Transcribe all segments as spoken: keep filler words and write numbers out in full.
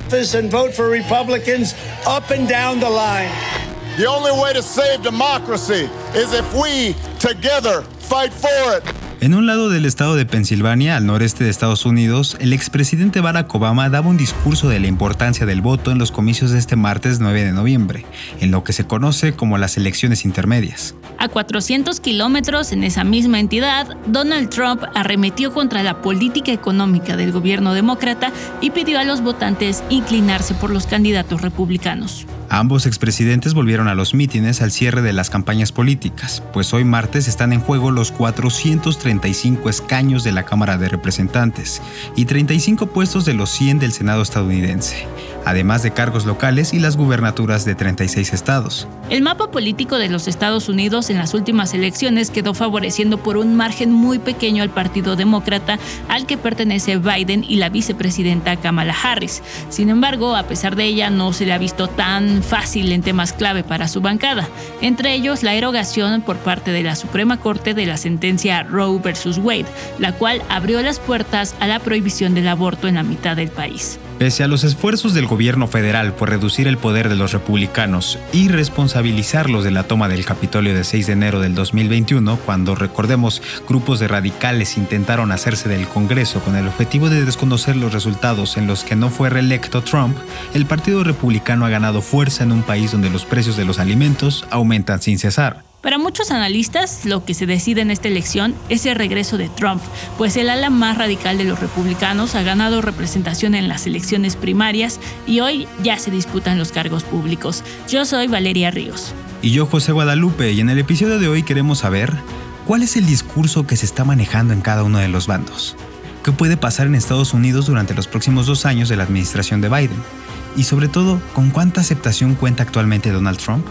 and vote for Republicans up and down the line. The only way to save democracy is if we together fight for it. En un lado del estado de Pensilvania, al noreste de Estados Unidos, el expresidente Barack Obama daba un discurso de la importancia del voto en los comicios de este martes nueve de noviembre, en lo que se conoce como las elecciones intermedias. A cuatrocientos kilómetros en esa misma entidad, Donald Trump arremetió contra la política económica del gobierno demócrata y pidió a los votantes inclinarse por los candidatos republicanos. Ambos expresidentes volvieron a los mítines al cierre de las campañas políticas, pues hoy martes están en juego los cuatrocientos treinta y cinco escaños de la Cámara de Representantes y treinta y cinco puestos de los cien del Senado estadounidense, además de cargos locales y las gubernaturas de treinta y seis estados. El mapa político de los Estados Unidos en las últimas elecciones quedó favoreciendo por un margen muy pequeño al Partido Demócrata, al que pertenece Biden y la vicepresidenta Kamala Harris. Sin embargo, a pesar de ella, no se le ha visto tan fácil en temas clave para su bancada, entre ellos la erogación por parte de la Suprema Corte de la sentencia Roe versus Wade, la cual abrió las puertas a la prohibición del aborto en la mitad del país. Pese a los esfuerzos del gobierno federal por reducir el poder de los republicanos y responsabilizarlos de la toma del Capitolio de seis de enero del dos mil veintiuno, cuando, recordemos, grupos de radicales intentaron hacerse del Congreso con el objetivo de desconocer los resultados en los que no fue reelecto Trump, el Partido Republicano ha ganado fuerza en un país donde los precios de los alimentos aumentan sin cesar. Para muchos analistas, lo que se decide en esta elección es el regreso de Trump, pues el ala más radical de los republicanos ha ganado representación en las elecciones primarias y hoy ya se disputan los cargos públicos. Yo soy Valeria Ríos. Y yo, José Guadalupe, y en el episodio de hoy queremos saber cuál es el discurso que se está manejando en cada uno de los bandos. ¿Qué puede pasar en Estados Unidos durante los próximos dos años de la administración de Biden? Y sobre todo, ¿con cuánta aceptación cuenta actualmente Donald Trump?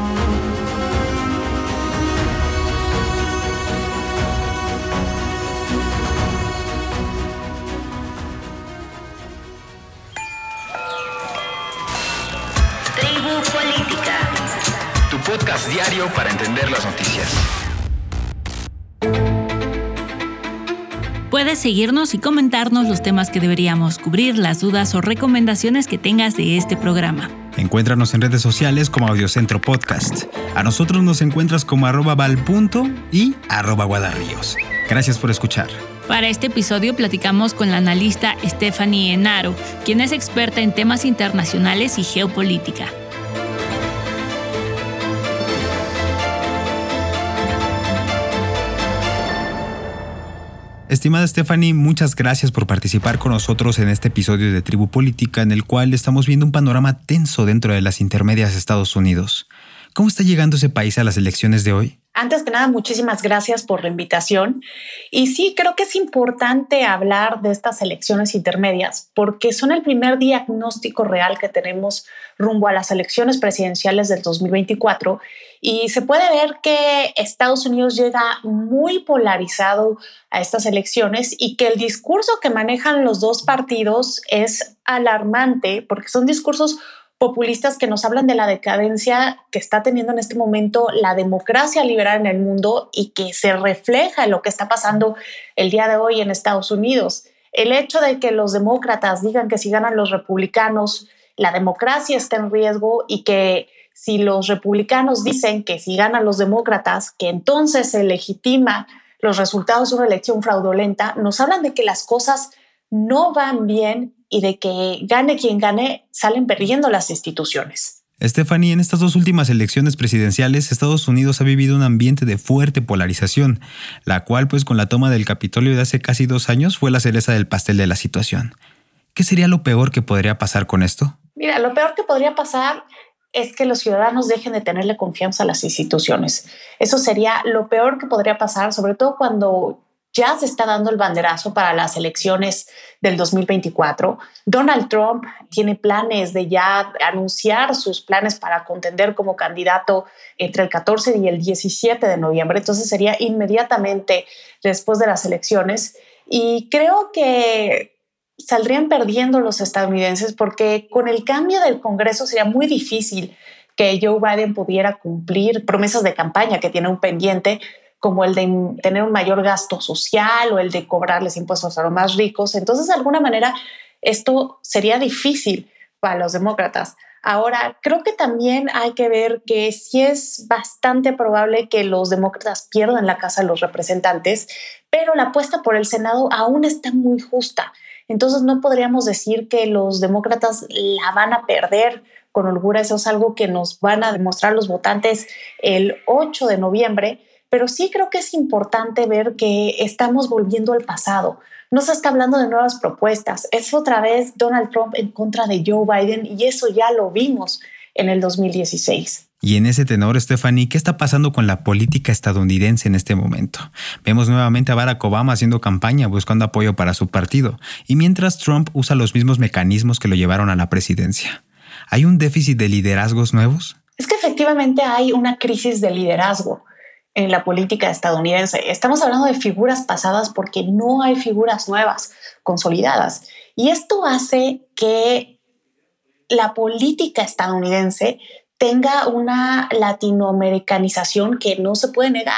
Podcast diario para entender las noticias. Puedes seguirnos y comentarnos los temas que deberíamos cubrir, las dudas o recomendaciones que tengas de este programa. Encuéntranos en redes sociales como Audiocentro Podcast. A nosotros nos encuentras como arroba val.punto y arroba guadarríos. Gracias por escuchar. Para este episodio platicamos con la analista Stephanie Enaro, quien es experta en temas internacionales y geopolítica. Estimada Stephanie, muchas gracias por participar con nosotros en este episodio de Tribu Política, en el cual estamos viendo un panorama tenso dentro de las intermedias de Estados Unidos. ¿Cómo está llegando ese país a las elecciones de hoy? Antes que nada, muchísimas gracias por la invitación. Y sí, creo que es importante hablar de estas elecciones intermedias porque son el primer diagnóstico real que tenemos rumbo a las elecciones presidenciales del dos mil veinticuatro y se puede ver que Estados Unidos llega muy polarizado a estas elecciones y que el discurso que manejan los dos partidos es alarmante porque son discursos populistas que nos hablan de la decadencia que está teniendo en este momento la democracia liberal en el mundo y que se refleja en lo que está pasando el día de hoy en Estados Unidos. El hecho de que los demócratas digan que si ganan los republicanos, la democracia está en riesgo y que si los republicanos dicen que si ganan los demócratas, que entonces se legitima los resultados de una elección fraudulenta, nos hablan de que las cosas no van bien y de que gane quien gane, salen perdiendo las instituciones. Stephanie, en estas dos últimas elecciones presidenciales, Estados Unidos ha vivido un ambiente de fuerte polarización, la cual, pues con la toma del Capitolio de hace casi dos años, fue la cereza del pastel de la situación. ¿Qué sería lo peor que podría pasar con esto? Mira, lo peor que podría pasar es que los ciudadanos dejen de tenerle confianza a las instituciones. Eso sería lo peor que podría pasar, sobre todo cuando ya se está dando el banderazo para las elecciones del dos mil veinticuatro. Donald Trump tiene planes de ya anunciar sus planes para contender como candidato entre el catorce y el diecisiete de noviembre. Entonces sería inmediatamente después de las elecciones. Y creo que saldrían perdiendo los estadounidenses porque con el cambio del Congreso sería muy difícil que Joe Biden pudiera cumplir promesas de campaña que tiene un pendiente, como el de tener un mayor gasto social o el de cobrarles impuestos a los más ricos. Entonces, de alguna manera, esto sería difícil para los demócratas. Ahora, creo que también hay que ver que sí es bastante probable que los demócratas pierdan la Casa de los Representantes, pero la apuesta por el Senado aún está muy justa. Entonces no podríamos decir que los demócratas la van a perder con holgura. Eso es algo que nos van a demostrar los votantes el ocho de noviembre, pero sí creo que es importante ver que estamos volviendo al pasado. No se está hablando de nuevas propuestas. Es otra vez Donald Trump en contra de Joe Biden y eso ya lo vimos en el dos mil dieciséis. Y en ese tenor, Stephanie, ¿qué está pasando con la política estadounidense en este momento? Vemos nuevamente a Barack Obama haciendo campaña buscando apoyo para su partido, y mientras Trump usa los mismos mecanismos que lo llevaron a la presidencia. ¿Hay un déficit de liderazgos nuevos? Es que efectivamente hay una crisis de liderazgo en la política estadounidense. Estamos hablando de figuras pasadas porque no hay figuras nuevas, consolidadas. Y esto hace que la política estadounidense tenga una latinoamericanización que no se puede negar.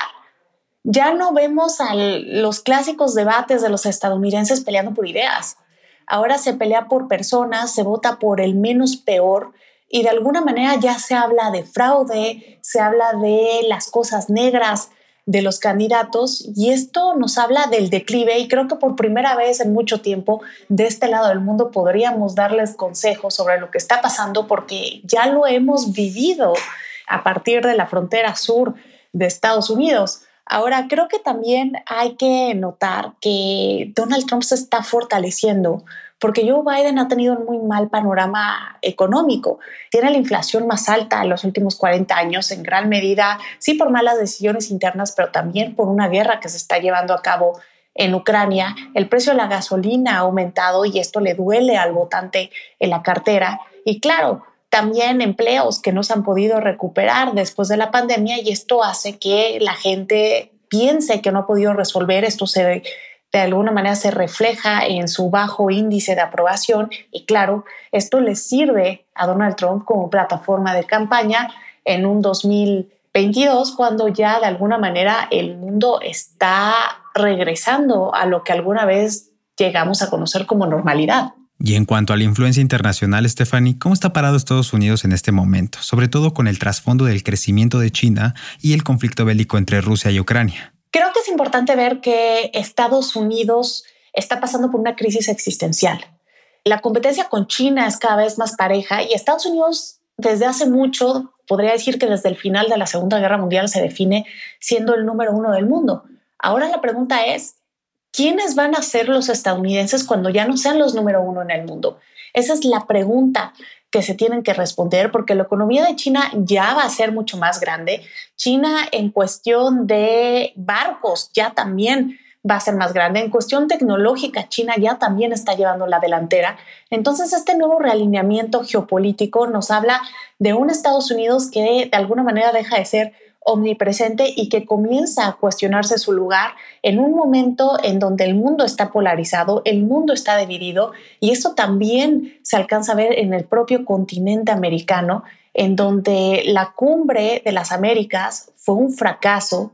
Ya no vemos a los clásicos debates de los estadounidenses peleando por ideas. Ahora se pelea por personas, se vota por el menos peor y de alguna manera ya se habla de fraude, se habla de las cosas negras de los candidatos y esto nos habla del declive y creo que por primera vez en mucho tiempo de este lado del mundo podríamos darles consejos sobre lo que está pasando porque ya lo hemos vivido a partir de la frontera sur de Estados Unidos. Ahora, creo que también hay que notar que Donald Trump se está fortaleciendo porque Joe Biden ha tenido un muy mal panorama económico. Tiene la inflación más alta en los últimos cuarenta años, en gran medida, sí por malas decisiones internas, pero también por una guerra que se está llevando a cabo en Ucrania. El precio de la gasolina ha aumentado y esto le duele al votante en la cartera. Y claro, también empleos que no se han podido recuperar después de la pandemia y esto hace que la gente piense que no ha podido resolver. Esto se, de alguna manera se refleja en su bajo índice de aprobación y claro, esto le sirve a Donald Trump como plataforma de campaña en un dos mil veintidós cuando ya de alguna manera el mundo está regresando a lo que alguna vez llegamos a conocer como normalidad. Y en cuanto a la influencia internacional, Stephanie, ¿cómo está parado Estados Unidos en este momento? Sobre todo con el trasfondo del crecimiento de China y el conflicto bélico entre Rusia y Ucrania. Creo que es importante ver que Estados Unidos está pasando por una crisis existencial. La competencia con China es cada vez más pareja y Estados Unidos desde hace mucho, podría decir que desde el final de la Segunda Guerra Mundial se define siendo el número uno del mundo. Ahora la pregunta es, ¿quiénes van a ser los estadounidenses cuando ya no sean los número uno en el mundo? Esa es la pregunta que se tienen que responder porque la economía de China ya va a ser mucho más grande. China en cuestión de barcos ya también va a ser más grande. En cuestión tecnológica, China ya también está llevando la delantera. Entonces, este nuevo realineamiento geopolítico nos habla de un Estados Unidos que de alguna manera deja de ser omnipresente y que comienza a cuestionarse su lugar en un momento en donde el mundo está polarizado, el mundo está dividido y eso también se alcanza a ver en el propio continente americano, en donde la cumbre de las Américas fue un fracaso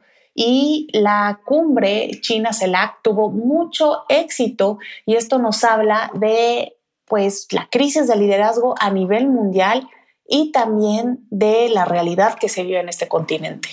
y la cumbre China-CELAC tuvo mucho éxito y esto nos habla de pues, la crisis de liderazgo a nivel mundial y también de la realidad que se vive en este continente.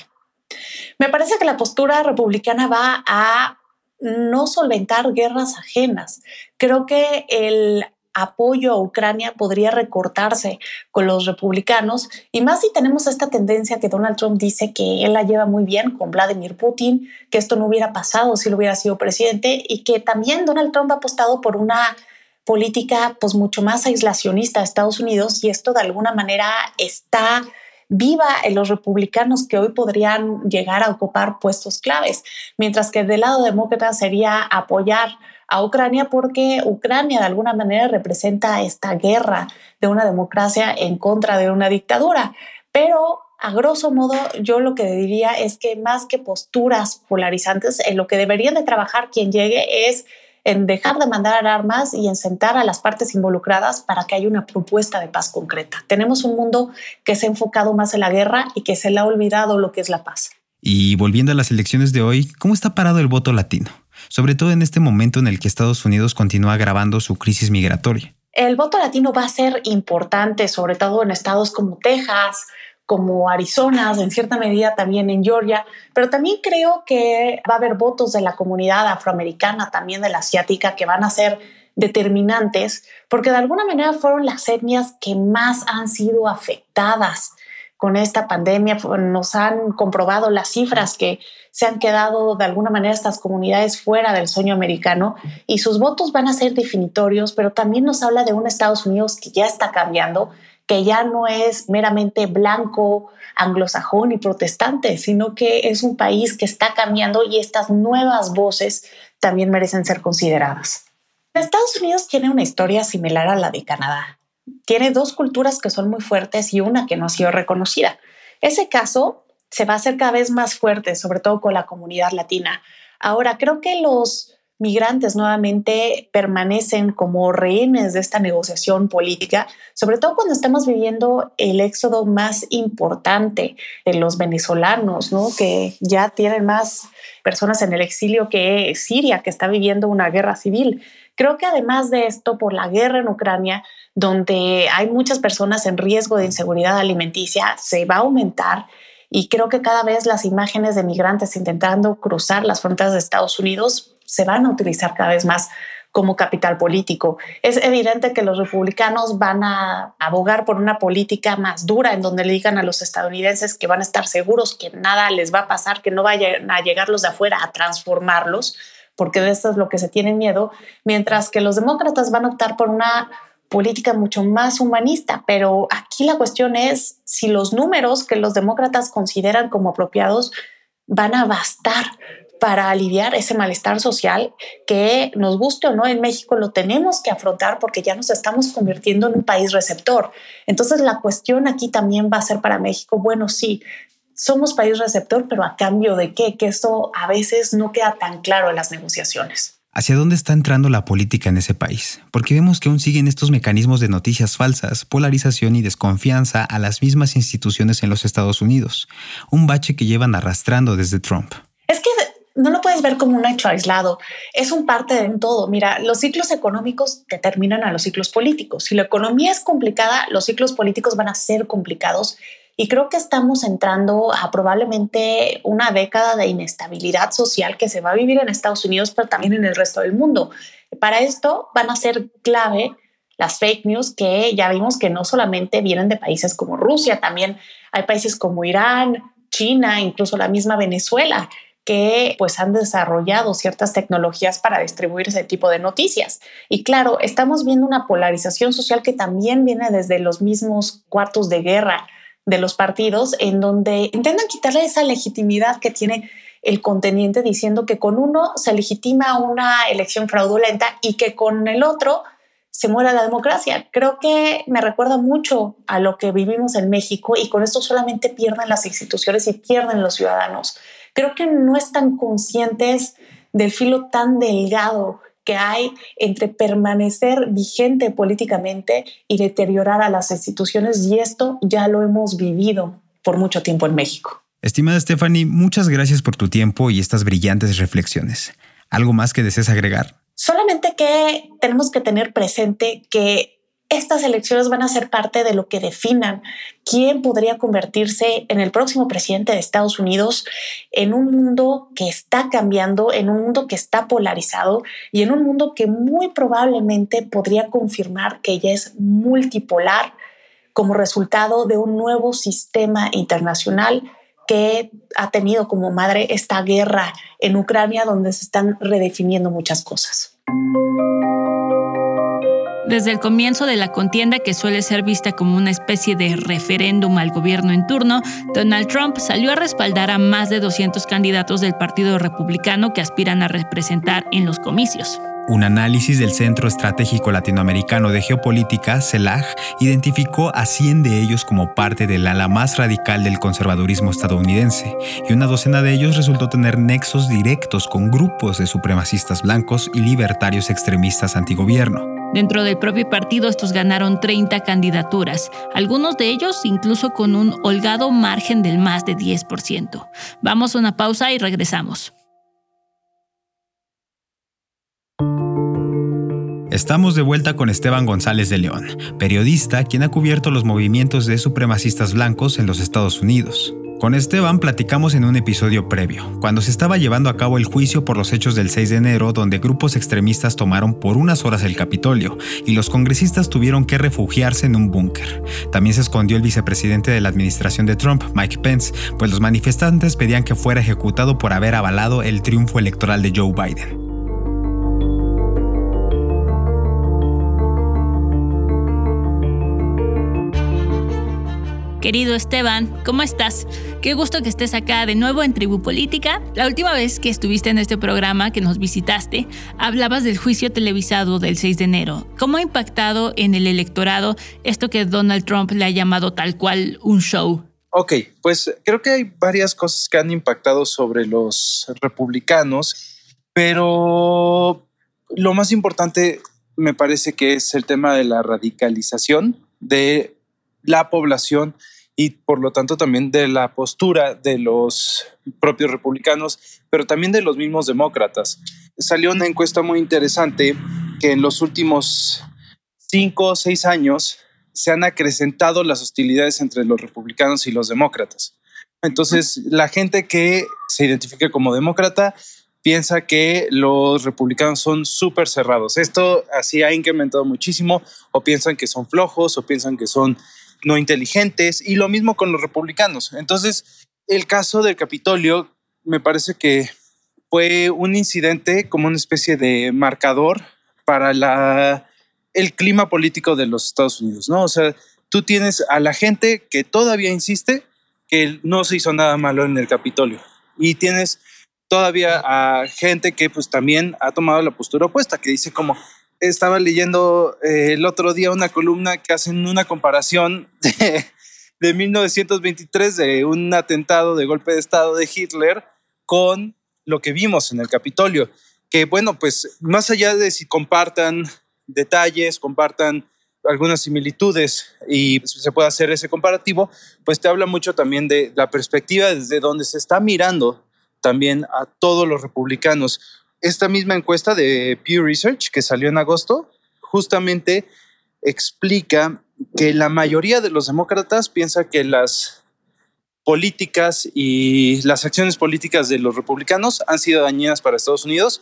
Me parece que la postura republicana va a no solventar guerras ajenas. Creo que el apoyo a Ucrania podría recortarse con los republicanos y más si tenemos esta tendencia que Donald Trump dice que él la lleva muy bien con Vladimir Putin, que esto no hubiera pasado si él hubiera sido presidente y que también Donald Trump ha apostado por una política pues mucho más aislacionista de Estados Unidos y esto de alguna manera está viva en los republicanos que hoy podrían llegar a ocupar puestos claves, mientras que del lado demócrata sería apoyar a Ucrania porque Ucrania de alguna manera representa esta guerra de una democracia en contra de una dictadura. Pero a grosso modo yo lo que diría es que más que posturas polarizantes, en lo que deberían de trabajar quien llegue es en dejar de mandar armas y en sentar a las partes involucradas para que haya una propuesta de paz concreta. Tenemos un mundo que se ha enfocado más en la guerra y que se le ha olvidado lo que es la paz. Y volviendo a las elecciones de hoy, ¿cómo está parado el voto latino? Sobre todo en este momento en el que Estados Unidos continúa agravando su crisis migratoria. El voto latino va a ser importante, sobre todo en estados como Texas, como Arizona, en cierta medida también en Georgia, pero también creo que va a haber votos de la comunidad afroamericana, también de la asiática, que van a ser determinantes, porque de alguna manera fueron las etnias que más han sido afectadas con esta pandemia. Nos han comprobado las cifras que se han quedado de alguna manera estas comunidades fuera del sueño americano y sus votos van a ser definitorios, pero también nos habla de un Estados Unidos que ya está cambiando, que ya no es meramente blanco, anglosajón y protestante, sino que es un país que está cambiando y estas nuevas voces también merecen ser consideradas. Estados Unidos tiene una historia similar a la de Canadá. Tiene dos culturas que son muy fuertes y una que no ha sido reconocida. Ese caso se va a hacer cada vez más fuerte, sobre todo con la comunidad latina. Ahora, creo que los migrantes nuevamente permanecen como rehenes de esta negociación política, sobre todo cuando estamos viviendo el éxodo más importante de los venezolanos, ¿no? Que ya tienen más personas en el exilio que Siria, que está viviendo una guerra civil. Creo que además de esto, por la guerra en Ucrania, donde hay muchas personas en riesgo de inseguridad alimenticia, se va a aumentar. Y creo que cada vez las imágenes de migrantes intentando cruzar las fronteras de Estados Unidos se van a utilizar cada vez más como capital político. Es evidente que los republicanos van a abogar por una política más dura en donde le digan a los estadounidenses que van a estar seguros que nada les va a pasar, que no vayan a llegar los de afuera a transformarlos, porque de esto es lo que se tiene miedo, mientras que los demócratas van a optar por una política mucho más humanista. Pero aquí la cuestión es si los números que los demócratas consideran como apropiados van a bastar para aliviar ese malestar social que, nos guste o no, en México lo tenemos que afrontar porque ya nos estamos convirtiendo en un país receptor. Entonces la cuestión aquí también va a ser para México, bueno, sí, somos país receptor, pero ¿a cambio de qué? Que eso a veces no queda tan claro en las negociaciones. ¿Hacia dónde está entrando la política en ese país? Porque vemos que aún siguen estos mecanismos de noticias falsas, polarización y desconfianza a las mismas instituciones en los Estados Unidos. Un bache que llevan arrastrando desde Trump. Es que no lo puedes ver como un hecho aislado. Es un parte de un todo. Mira, los ciclos económicos determinan a los ciclos políticos. Si la economía es complicada, los ciclos políticos van a ser complicados. Y creo que estamos entrando a probablemente una década de inestabilidad social que se va a vivir en Estados Unidos, pero también en el resto del mundo. Para esto van a ser clave las fake news, que ya vimos que no solamente vienen de países como Rusia, también hay países como Irán, China, incluso la misma Venezuela, que pues han desarrollado ciertas tecnologías para distribuir ese tipo de noticias. Y claro, estamos viendo una polarización social que también viene desde los mismos cuartos de guerra de los partidos, en donde intentan quitarle esa legitimidad que tiene el contendiente, diciendo que con uno se legitima una elección fraudulenta y que con el otro se muere la democracia. Creo que me recuerda mucho a lo que vivimos en México, y con esto solamente pierden las instituciones y pierden los ciudadanos. Creo que no están conscientes del filo tan delgado que hay entre permanecer vigente políticamente y deteriorar a las instituciones, y esto ya lo hemos vivido por mucho tiempo en México. Estimada Stephanie, muchas gracias por tu tiempo y estas brillantes reflexiones. ¿Algo más que desees agregar? Solamente que tenemos que tener presente que estas elecciones van a ser parte de lo que definan quién podría convertirse en el próximo presidente de Estados Unidos, en un mundo que está cambiando, en un mundo que está polarizado y en un mundo que muy probablemente podría confirmar que ya es multipolar como resultado de un nuevo sistema internacional que ha tenido como madre esta guerra en Ucrania, donde se están redefiniendo muchas cosas. Desde el comienzo de la contienda, que suele ser vista como una especie de referéndum al gobierno en turno, Donald Trump salió a respaldar a más de doscientos candidatos del Partido Republicano que aspiran a representar en los comicios. Un análisis del Centro Estratégico Latinoamericano de Geopolítica, CELAG, identificó a cien de ellos como parte del ala más radical del conservadurismo estadounidense, y una docena de ellos resultó tener nexos directos con grupos de supremacistas blancos y libertarios extremistas antigobierno. Dentro del propio partido, estos ganaron treinta candidaturas, algunos de ellos incluso con un holgado margen del más de diez por ciento. Vamos a una pausa y regresamos. Estamos de vuelta con Esteban González de León, periodista quien ha cubierto los movimientos de supremacistas blancos en los Estados Unidos. Con Esteban platicamos en un episodio previo, cuando se estaba llevando a cabo el juicio por los hechos del seis de enero, donde grupos extremistas tomaron por unas horas el Capitolio y los congresistas tuvieron que refugiarse en un búnker. También se escondió el vicepresidente de la administración de Trump, Mike Pence, pues los manifestantes pedían que fuera ejecutado por haber avalado el triunfo electoral de Joe Biden. Querido Esteban, ¿cómo estás? Qué gusto que estés acá de nuevo en Tribu Política. La última vez que estuviste en este programa, que nos visitaste, hablabas del juicio televisado del seis de enero. ¿Cómo ha impactado en el electorado esto que Donald Trump le ha llamado tal cual un show? Ok, pues creo que hay varias cosas que han impactado sobre los republicanos, pero lo más importante me parece que es el tema de la radicalización de la población y por lo tanto también de la postura de los propios republicanos, pero también de los mismos demócratas. Salió una encuesta muy interesante que en los últimos cinco o seis años se han acrecentado las hostilidades entre los republicanos y los demócratas. Entonces, la gente que se identifica como demócrata piensa que los republicanos son súper cerrados. Esto así ha incrementado muchísimo, o piensan que son flojos, o piensan que son no inteligentes, y lo mismo con los republicanos. Entonces, el caso del Capitolio me parece que fue un incidente como una especie de marcador para la, el clima político de los Estados Unidos, ¿no? O sea, tú tienes a la gente que todavía insiste que no se hizo nada malo en el Capitolio, y tienes todavía a gente que pues también ha tomado la postura opuesta, que dice como... Estaba leyendo eh, el otro día una columna que hacen una comparación de, de mil novecientos veintitrés, de un atentado de golpe de estado de Hitler, con lo que vimos en el Capitolio. Que bueno, pues más allá de si compartan detalles, compartan algunas similitudes y se puede hacer ese comparativo, pues te habla mucho también de la perspectiva desde donde se está mirando también a todos los republicanos. Esta misma encuesta de Pew Research que salió en agosto justamente explica que la mayoría de los demócratas piensa que las políticas y las acciones políticas de los republicanos han sido dañinas para Estados Unidos,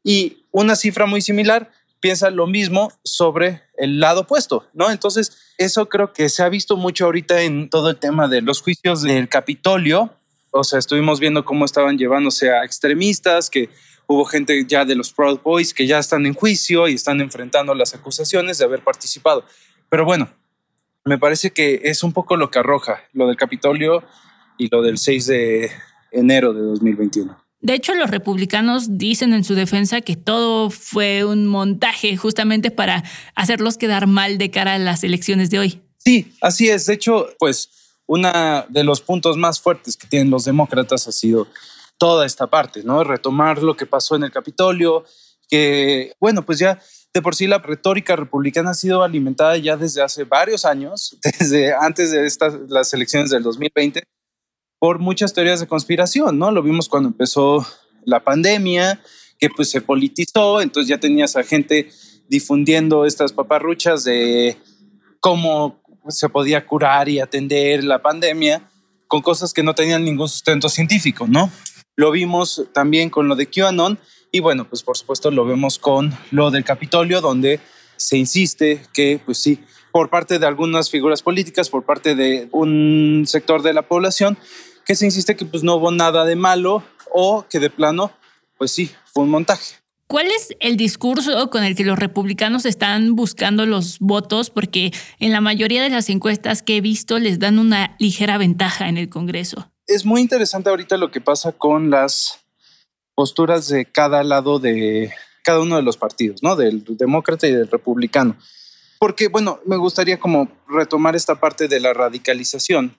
y una cifra muy similar piensa lo mismo sobre el lado opuesto, ¿no? Entonces, eso creo que se ha visto mucho ahorita en todo el tema de los juicios del Capitolio. O sea, estuvimos viendo cómo estaban llevándose a extremistas, que hubo gente ya de los Proud Boys que ya están en juicio y están enfrentando las acusaciones de haber participado. Pero bueno, me parece que es un poco lo que arroja lo del Capitolio y lo del seis de enero de dos mil veintiuno. De hecho, los republicanos dicen en su defensa que todo fue un montaje justamente para hacerlos quedar mal de cara a las elecciones de hoy. Sí, así es. De hecho, pues uno de los puntos más fuertes que tienen los demócratas ha sido toda esta parte, ¿no? Retomar lo que pasó en el Capitolio, que, bueno, pues ya de por sí la retórica republicana ha sido alimentada ya desde hace varios años, desde antes de estas, las elecciones del dos mil veinte, por muchas teorías de conspiración, ¿no? Lo vimos cuando empezó la pandemia, que pues se politizó, entonces ya tenías a gente difundiendo estas paparruchas de cómo se podía curar y atender la pandemia con cosas que no tenían ningún sustento científico, ¿no? Lo vimos también con lo de QAnon y bueno, pues por supuesto lo vemos con lo del Capitolio, donde se insiste que pues sí, por parte de algunas figuras políticas, por parte de un sector de la población, que se insiste que pues no hubo nada de malo o que de plano, pues sí, fue un montaje. ¿Cuál es el discurso con el que los republicanos están buscando los votos? Porque en la mayoría de las encuestas que he visto les dan una ligera ventaja en el Congreso. Es muy interesante ahorita lo que pasa con las posturas de cada lado de cada uno de los partidos, ¿no? Del demócrata y del republicano. Porque, bueno, me gustaría como retomar esta parte de la radicalización.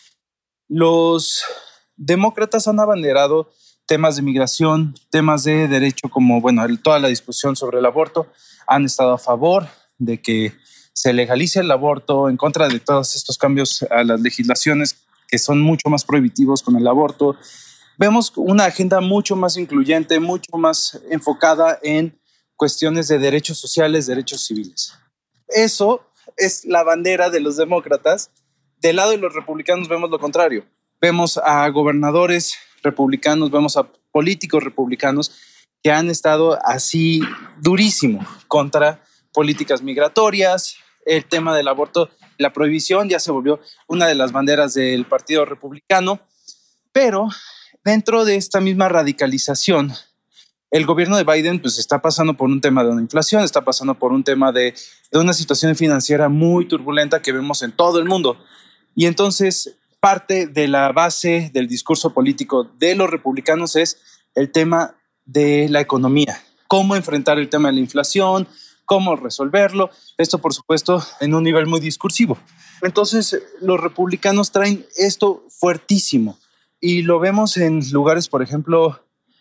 Los demócratas han abanderado temas de migración, temas de derecho como, bueno, toda la discusión sobre el aborto. Han estado a favor de que se legalice el aborto, en contra de todos estos cambios a las legislaciones que son mucho más prohibitivos con el aborto. Vemos una agenda mucho más incluyente, mucho más enfocada en cuestiones de derechos sociales, derechos civiles. Eso es la bandera de los demócratas. Del lado de los republicanos vemos lo contrario. Vemos a gobernadores republicanos, vemos a políticos republicanos que han estado así durísimo contra políticas migratorias, el tema del aborto, la prohibición ya se volvió una de las banderas del Partido Republicano, pero dentro de esta misma radicalización, el gobierno de Biden pues, está pasando por un tema de una inflación, está pasando por un tema de, de una situación financiera muy turbulenta que vemos en todo el mundo. Y entonces parte de la base del discurso político de los republicanos es el tema de la economía, cómo enfrentar el tema de la inflación, cómo resolverlo, esto por supuesto en un nivel muy discursivo. Entonces los republicanos traen esto fuertísimo y lo vemos en lugares, por ejemplo,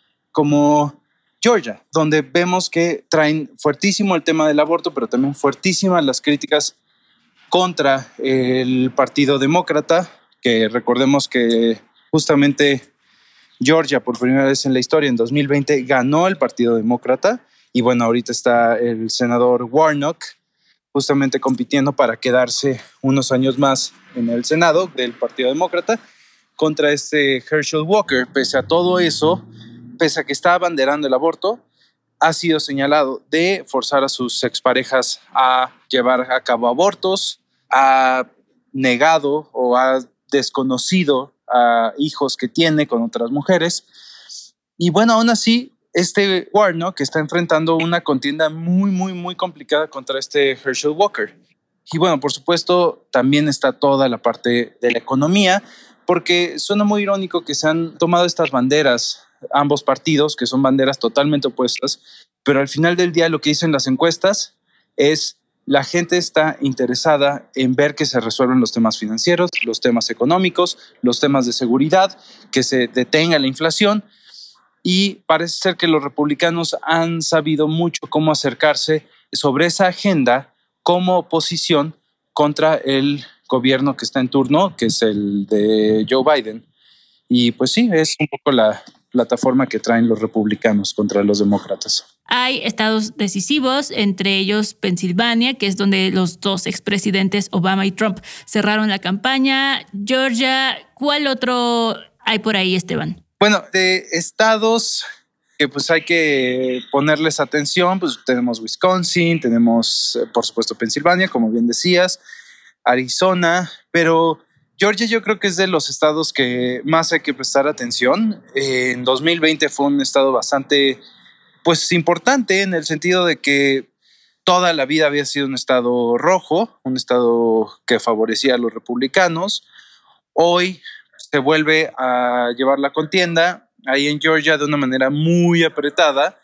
como Georgia, donde vemos que traen fuertísimo el tema del aborto, pero también fuertísimas las críticas contra el Partido Demócrata, que recordemos que justamente Georgia por primera vez en la historia en dos mil veinte ganó el Partido Demócrata y bueno, ahorita está el senador Warnock justamente compitiendo para quedarse unos años más en el Senado del Partido Demócrata contra este Herschel Walker. Pese a todo eso, pese a que está abanderando el aborto, ha sido señalado de forzar a sus exparejas a llevar a cabo abortos, ha negado o ha desconocido a hijos que tiene con otras mujeres. Y bueno, aún así, este Warnock está enfrentando una contienda muy, muy, muy complicada contra este Herschel Walker. Y bueno, por supuesto, también está toda la parte de la economía, porque suena muy irónico que se han tomado estas banderas, ambos partidos, que son banderas totalmente opuestas, pero al final del día lo que dicen las encuestas es la gente está interesada en ver que se resuelven los temas financieros, los temas económicos, los temas de seguridad, que se detenga la inflación. Y parece ser que los republicanos han sabido mucho cómo acercarse sobre esa agenda como oposición contra el gobierno que está en turno, que es el de Joe Biden. Y pues sí, es un poco la plataforma que traen los republicanos contra los demócratas. Hay estados decisivos, entre ellos Pensilvania, que es donde los dos expresidentes Obama y Trump cerraron la campaña. Georgia, ¿cuál otro hay por ahí, Esteban? Bueno, de estados que pues hay que ponerles atención, pues tenemos Wisconsin, tenemos por supuesto Pensilvania, como bien decías, Arizona, pero Georgia yo creo que es de los estados que más hay que prestar atención. Eh, en dos mil veinte fue un estado bastante pues importante en el sentido de que toda la vida había sido un estado rojo, un estado que favorecía a los republicanos. Hoy se vuelve a llevar la contienda ahí en Georgia de una manera muy apretada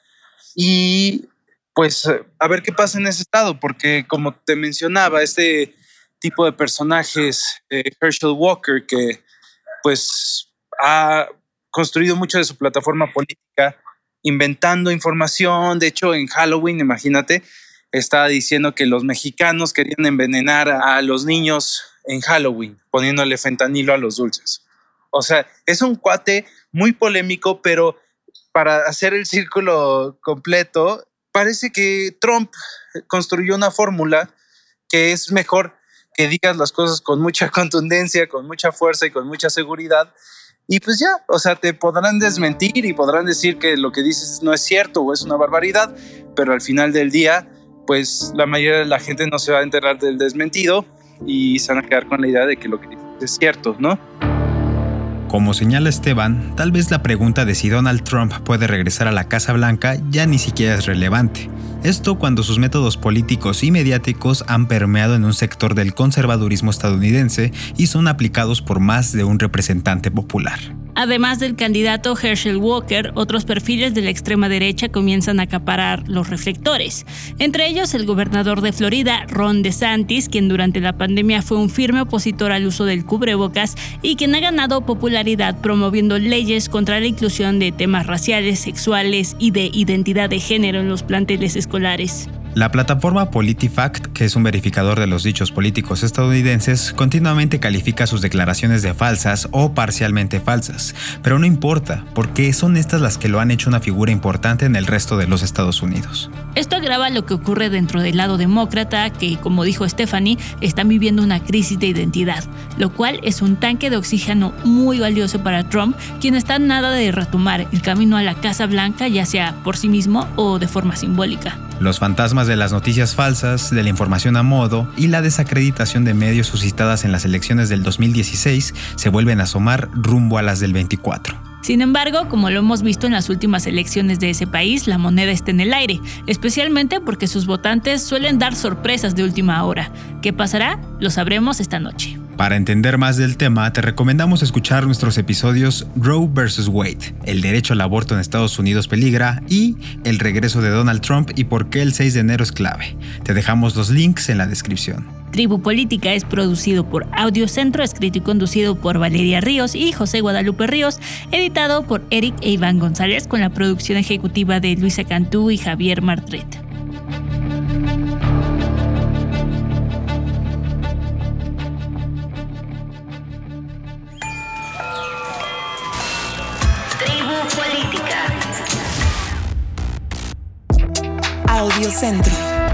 y pues a ver qué pasa en ese estado, porque como te mencionaba, este tipo de personajes, eh, Herschel Walker, que pues ha construido mucho de su plataforma política inventando información. De hecho, en Halloween, imagínate, estaba diciendo que los mexicanos querían envenenar a los niños en Halloween, poniéndole fentanilo a los dulces. O sea, es un cuate muy polémico, pero para hacer el círculo completo, parece que Trump construyó una fórmula que es mejor que digas las cosas con mucha contundencia, con mucha fuerza y con mucha seguridad. Y pues ya, o sea, te podrán desmentir y podrán decir que lo que dices no es cierto o es una barbaridad, pero al final del día, pues la mayoría de la gente no se va a enterar del desmentido y se van a quedar con la idea de que lo que dices es cierto, ¿no? Como señala Esteban, tal vez la pregunta de si Donald Trump puede regresar a la Casa Blanca ya ni siquiera es relevante. Esto cuando sus métodos políticos y mediáticos han permeado en un sector del conservadurismo estadounidense y son aplicados por más de un representante popular. Además del candidato Herschel Walker, otros perfiles de la extrema derecha comienzan a acaparar los reflectores. Entre ellos el gobernador de Florida, Ron DeSantis, quien durante la pandemia fue un firme opositor al uso del cubrebocas y quien ha ganado popularidad promoviendo leyes contra la inclusión de temas raciales, sexuales y de identidad de género en los planteles escolares. La plataforma PolitiFact, que es un verificador de los dichos políticos estadounidenses, continuamente califica sus declaraciones de falsas o parcialmente falsas, pero no importa, porque son estas las que lo han hecho una figura importante en el resto de los Estados Unidos. Esto agrava lo que ocurre dentro del lado demócrata, que, como dijo Stephanie, están viviendo una crisis de identidad, lo cual es un tanque de oxígeno muy valioso para Trump, quien está nada de retomar el camino a la Casa Blanca, ya sea por sí mismo o de forma simbólica. Los fantasmas de las noticias falsas, de la información a modo y la desacreditación de medios suscitadas en las elecciones del dos mil dieciséis se vuelven a asomar rumbo a las del veinticuatro. Sin embargo, como lo hemos visto en las últimas elecciones de ese país, la moneda está en el aire, especialmente porque sus votantes suelen dar sorpresas de última hora. ¿Qué pasará? Lo sabremos esta noche. Para entender más del tema, te recomendamos escuchar nuestros episodios Roe versus Wade, el derecho al aborto en Estados Unidos peligra y el regreso de Donald Trump y por qué el seis de enero es clave. Te dejamos los links en la descripción. Tribu Política es producido por Audiocentro, escrito y conducido por Valeria Ríos y José Guadalupe Ríos, editado por Eric e Iván González con la producción ejecutiva de Luisa Cantú y Javier Martret. Audiocentro.